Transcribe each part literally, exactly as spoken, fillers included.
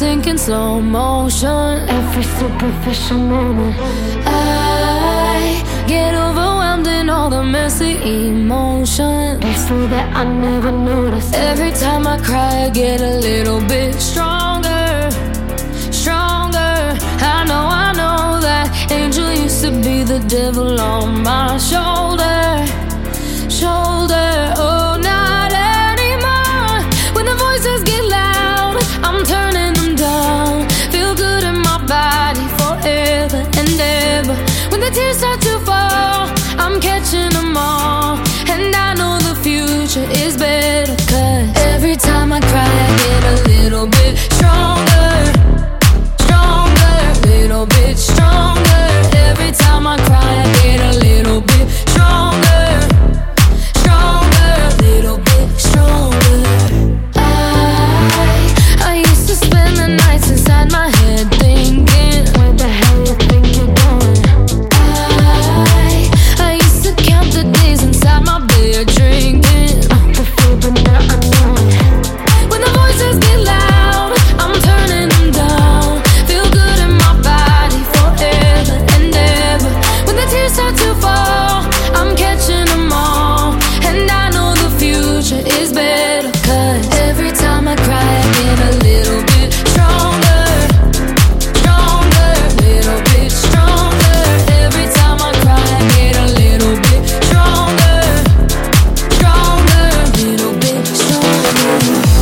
sink in slow motion. Every superficial moment, I get overwhelmed in all the messy emotions. it's so that I never noticed. Every time I cry, I get a little bit stronger, stronger. I know, I know that angel used to be the devil on my shoulder, shoulder. Oh, not anymore. When the voices get loud, I'm turning them down. Feel good in my body forever and ever. When the tears start to fall, I'm catching them all. And I know the future is better, 'cause every time I cry, I get a little bit stronger, stronger, little bit stronger. Every time I cry, I get a little bit stronger, stronger, little bit stronger. I, I used to spend the nights inside my head thinking, Where the hell you think you're going? I, I used to count the days inside my bed drinking. The fear, but now I know it. When the voices get loud, I'm turning them down. Feel good in my body forever and ever. When the tears start to fall, I'm catching them all. And I know the future is better, 'cause every time I cry, I get a little bit stronger, stronger, little bit stronger. Every time I cry, I get a little bit stronger, stronger, little bit stronger.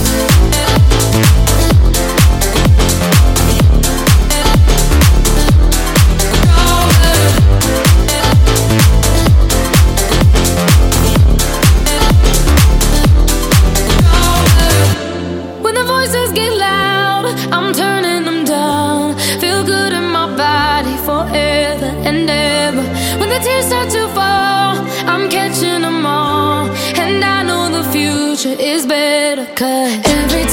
When the voices get loud, I'm turning them down. Feel good in my body forever and ever. When the tears start to fall, I'm catching them all. And I know the future is better, 'cause every